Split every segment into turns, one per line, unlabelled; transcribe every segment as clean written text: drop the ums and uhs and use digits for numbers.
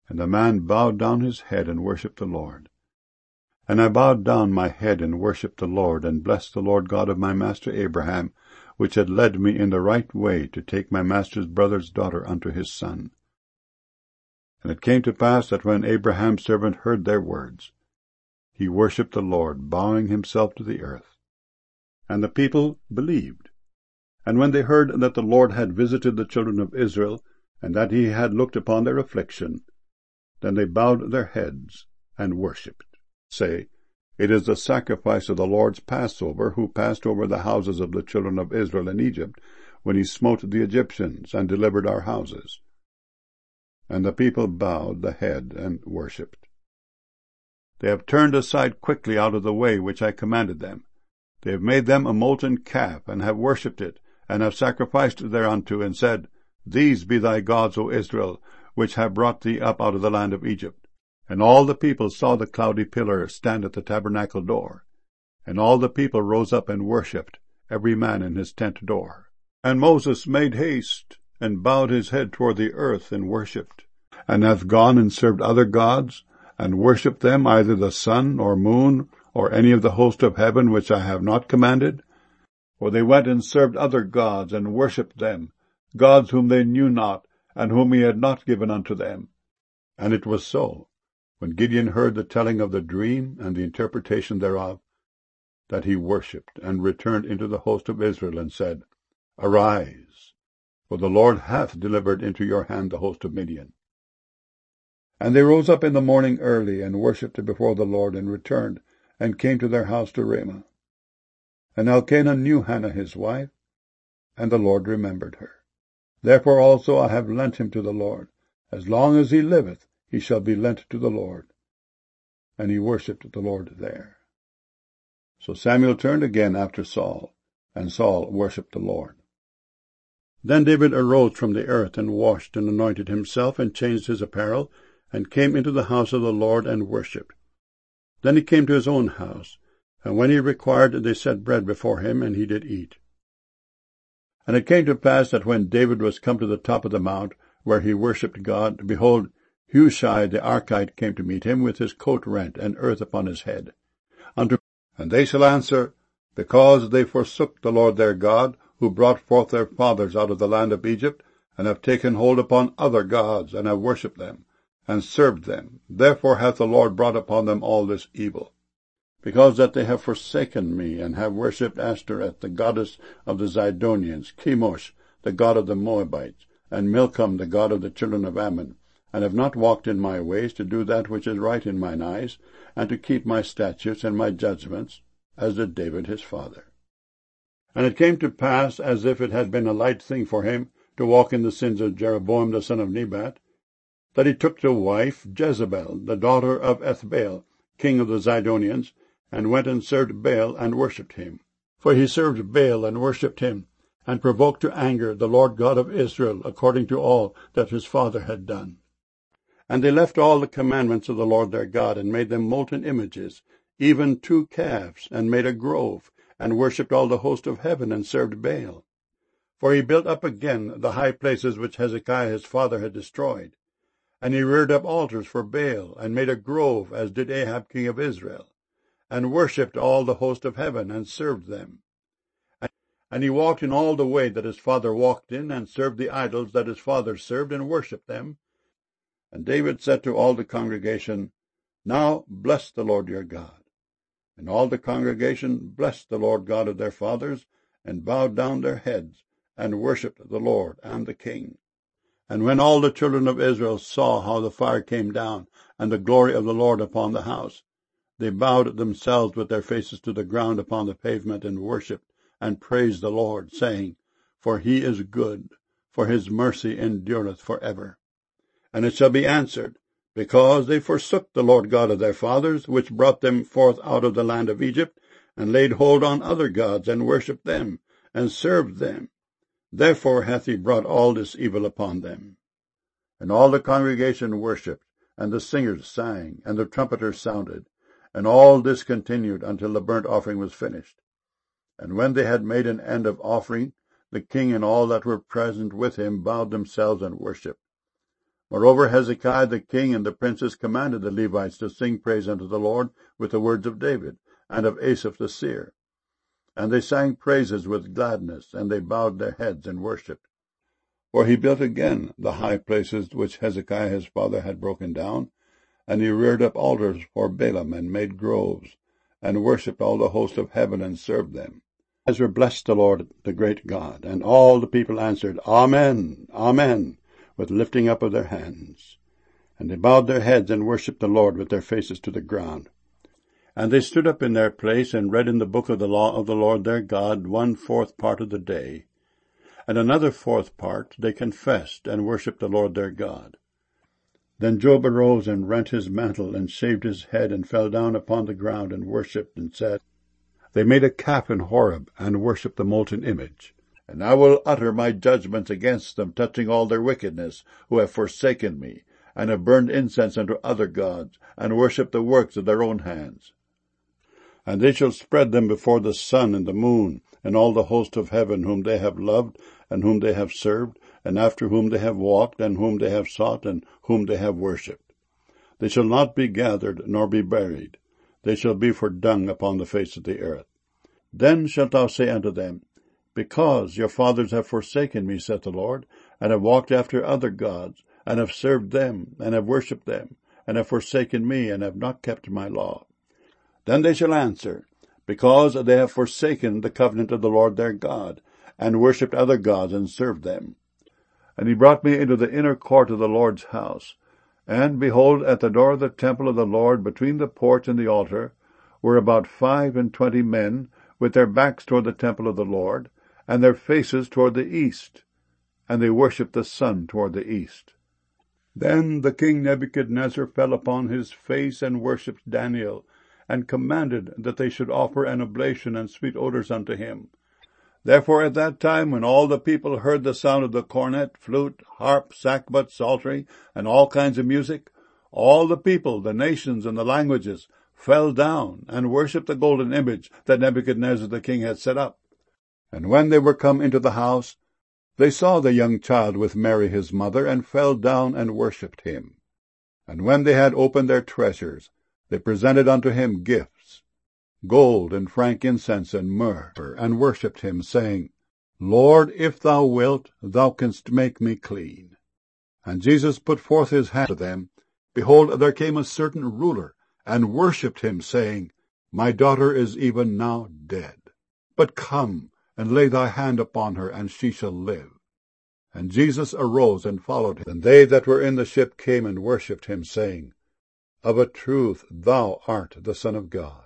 And the man bowed down his head and worshipped the Lord. And I bowed down my head and worshipped the Lord, and blessed the Lord God of my master Abraham, which had led me in the right way to take my master's brother's daughter unto his son. And it came to pass that when Abraham's servant heard their words, he worshipped the Lord, bowing himself to the earth. And the people believed. And when they heard that the Lord had visited the children of Israel, and that he had looked upon their affliction, then they bowed their heads and worshipped. Say, it is the sacrifice of the Lord's Passover, who passed over the houses of the children of Israel in Egypt, when he smote the Egyptians, and delivered our houses. And the people bowed the head and worshipped. They have turned aside quickly out of the way which I commanded them. They have made them a molten calf, and have worshipped it, and have sacrificed thereunto, and said, These be thy gods, O Israel, which have brought thee up out of the land of Egypt. And all the people saw the cloudy pillar stand at the tabernacle door. And all the people rose up and worshipped, every man in his tent door. And Moses made haste, and bowed his head toward the earth, and worshipped, and hath gone and served other gods, and worshipped them, either the sun, or moon, or any of the host of heaven, which I have not commanded. For they went and served other gods, and worshipped them, gods whom they knew not, and whom he had not given unto them. And it was so, when Gideon heard the telling of the dream and the interpretation thereof, that he worshipped, and returned into the host of Israel, and said, Arise, for the Lord hath delivered into your hand the host of Midian. And they rose up in the morning early, and worshipped before the Lord, and returned, and came to their house to Ramah. And Elkanah knew Hannah his wife, and the Lord remembered her. Therefore also I have lent him to the Lord. As long as he liveth, he shall be lent to the Lord. And he worshipped the Lord there. So Samuel turned again after Saul, and Saul worshipped the Lord. Then David arose from the earth, and washed, and anointed himself, and changed his apparel, and came into the house of the Lord, and worshipped. Then he came to his own house, and when he required, they set bread before him, and he did eat. And it came to pass that when David was come to the top of the mount, where he worshipped God, behold, Hushai the Archite came to meet him, with his coat rent, and earth upon his head. And they shall answer, Because they forsook the Lord their God, who brought forth their fathers out of the land of Egypt, and have taken hold upon other gods, and have worshipped them, and served them. Therefore hath the Lord brought upon them all this evil. Because that they have forsaken me, and have worshipped Ashtoreth, the goddess of the Zidonians, Chemosh, the god of the Moabites, and Milcom, the god of the children of Ammon, and have not walked in my ways, to do that which is right in mine eyes, and to keep my statutes and my judgments, as did David his father. And it came to pass, as if it had been a light thing for him to walk in the sins of Jeroboam the son of Nebat, that he took to wife Jezebel, the daughter of Ethbaal, king of the Zidonians, and went and served Baal, and worshipped him. For he served Baal, and worshipped him, and provoked to anger the Lord God of Israel, according to all that his father had done. And they left all the commandments of the Lord their God, and made them molten images, even 2 calves, and made a grove, and worshipped all the host of heaven, and served Baal. For he built up again the high places which Hezekiah his father had destroyed. And he reared up altars for Baal, and made a grove, as did Ahab king of Israel, and worshipped all the host of heaven, and served them. And he walked in all the way that his father walked in, and served the idols that his father served, and worshipped them. And David said to all the congregation, Now bless the Lord your God. And all the congregation blessed the Lord God of their fathers, and bowed down their heads, and worshipped the Lord and the king. And when all the children of Israel saw how the fire came down, and the glory of the Lord upon the house, they bowed themselves with their faces to the ground upon the pavement, and worshipped, and praised the Lord, saying, For he is good, for his mercy endureth for ever. And it shall be answered, Because they forsook the Lord God of their fathers, which brought them forth out of the land of Egypt, and laid hold on other gods, and worshipped them, and served them. Therefore hath he brought all this evil upon them. And all the congregation worshipped, and the singers sang, and the trumpeters sounded, and all this continued until the burnt offering was finished. And when they had made an end of offering, the king and all that were present with him bowed themselves and worshipped. Moreover, Hezekiah the king and the princes commanded the Levites to sing praise unto the Lord with the words of David, and of Asaph the seer. And they sang praises with gladness, and they bowed their heads and worshipped. For he built again the high places which Hezekiah his father had broken down, and he reared up altars for Baalim, and made groves, and worshipped all the host of heaven, and served them. Ezra blessed the Lord, the great God, and all the people answered, Amen, Amen, with lifting up of their hands. And they bowed their heads and worshipped the Lord with their faces to the ground. And they stood up in their place, and read in the book of the law of the Lord their God 1/4 part of the day. And another 4th part they confessed, and worshipped the Lord their God. Then Job arose, and rent his mantle, and shaved his head, and fell down upon the ground, and worshipped, and said, They made a calf in Horeb, and worshipped the molten image. And I will utter my judgments against them, touching all their wickedness, who have forsaken me, and have burned incense unto other gods, and worshipped the works of their own hands. And they shall spread them before the sun and the moon, and all the host of heaven, whom they have loved, and whom they have served, and after whom they have walked, and whom they have sought, and whom they have worshipped. They shall not be gathered, nor be buried. They shall be for dung upon the face of the earth. Then shalt thou say unto them, Because your fathers have forsaken me, saith the Lord, and have walked after other gods, and have served them, and have worshipped them, and have forsaken me, and have not kept my law. Then they shall answer, Because they have forsaken the covenant of the Lord their God, and worshipped other gods, and served them. And he brought me into the inner court of the Lord's house. And, behold, at the door of the temple of the Lord, between the porch and the altar, were about 25 men, with their backs toward the temple of the Lord, and their faces toward the east. And they worshipped the sun toward the east. Then the king Nebuchadnezzar fell upon his face, and worshipped Daniel, and commanded that they should offer an oblation and sweet odors unto him. Therefore at that time, when all the people heard the sound of the cornet, flute, harp, sackbut, psaltery, and all kinds of music, all the people, the nations, and the languages fell down, and worshipped the golden image that Nebuchadnezzar the king had set up. And when they were come into the house, they saw the young child with Mary his mother, and fell down and worshipped him. And when they had opened their treasures, they presented unto him gifts, gold and frankincense and myrrh, and worshipped him, saying, Lord, if thou wilt, thou canst make me clean. And Jesus put forth his hand to them. Behold, there came a certain ruler, and worshipped him, saying, My daughter is even now dead. But come, and lay thy hand upon her, and she shall live. And Jesus arose and followed him. And they that were in the ship came and worshipped him, saying, Of a truth thou art the Son of God.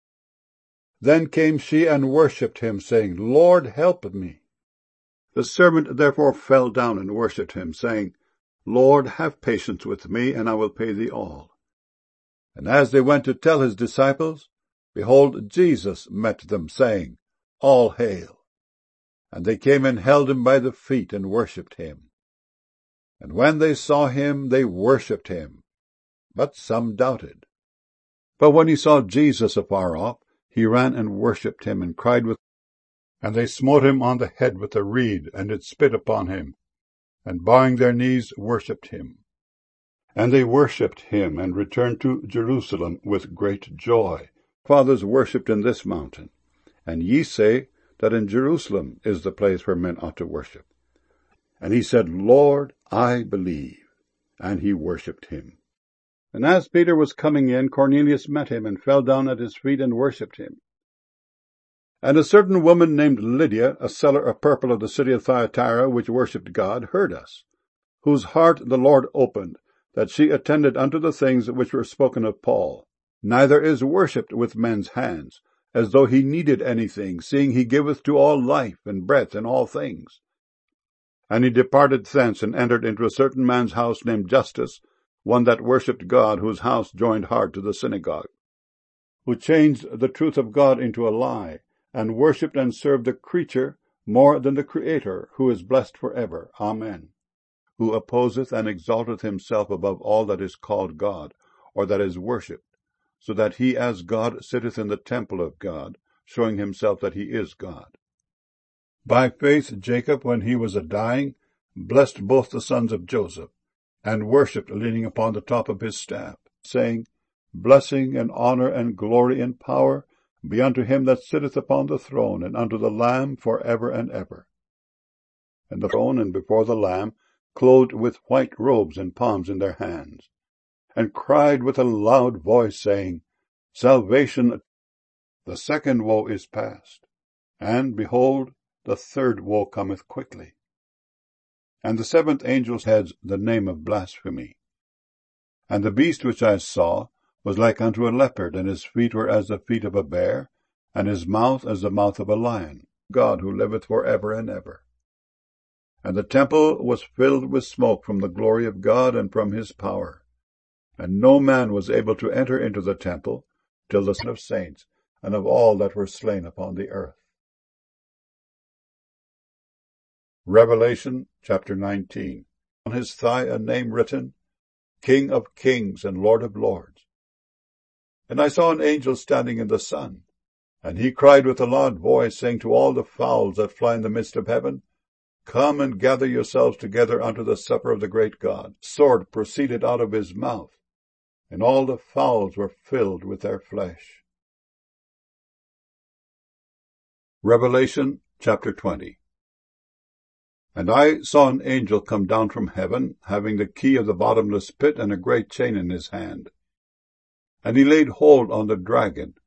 Then came she and worshipped him, saying, Lord, help me. The servant therefore fell down and worshipped him, saying, Lord, have patience with me, and I will pay thee all. And as they went to tell his disciples, behold, Jesus met them, saying, All hail. And they came and held him by the feet, and worshipped him. And when they saw him, they worshipped him. But some doubted. But when he saw Jesus afar off, he ran and worshipped him, and cried with, and they smote him on the head with a reed, and did spit upon him, and bowing their knees worshipped him. And they worshipped him, and returned to Jerusalem with great joy. Fathers worshipped in this mountain, and ye say that in Jerusalem is the place where men ought to worship. And he said, Lord, I believe. And he worshipped him. And as Peter was coming in, Cornelius met him, and fell down at his feet, and worshipped him. And a certain woman named Lydia, a seller of purple of the city of Thyatira, which worshipped God, heard us, whose heart the Lord opened, that she attended unto the things which were spoken of Paul. Neither is worshipped with men's hands, as though he needed anything, seeing he giveth to all life and breath and all things. And he departed thence, and entered into a certain man's house named Justus, one that worshipped God, whose house joined hard to the synagogue, who changed the truth of God into a lie, and worshipped and served the creature more than the Creator, who is blessed for ever. Amen. Who opposeth and exalteth himself above all that is called God, or that is worshipped, so that he as God sitteth in the temple of God, showing himself that he is God. By faith Jacob, when he was a dying, blessed both the sons of Joseph, and worshipped, leaning upon the top of his staff, saying, Blessing and honour and glory and power be unto him that sitteth upon the throne, and unto the Lamb for ever and ever. And the throne and before the Lamb, clothed with white robes and palms in their hands, and cried with a loud voice, saying, Salvation, the second woe is past, and, behold, the third woe cometh quickly. And the seventh angel had the name of blasphemy. And the beast which I saw was like unto a leopard, and his feet were as the feet of a bear, and his mouth as the mouth of a lion, God who liveth for ever and ever. And the temple was filled with smoke from the glory of God and from his power. And no man was able to enter into the temple till the Son of saints and of all that were slain upon the earth. Revelation chapter 19. On his thigh a name written, King of kings and Lord of lords. And I saw an angel standing in the sun, and he cried with a loud voice, saying to all the fowls that fly in the midst of heaven, Come and gather yourselves together unto the supper of the great God. Sword proceeded out of his mouth, and all the fowls were filled with their flesh. Revelation chapter 20. And I saw an angel come down from heaven, having the key of the bottomless pit and a great chain in his hand. And he laid hold on the dragon,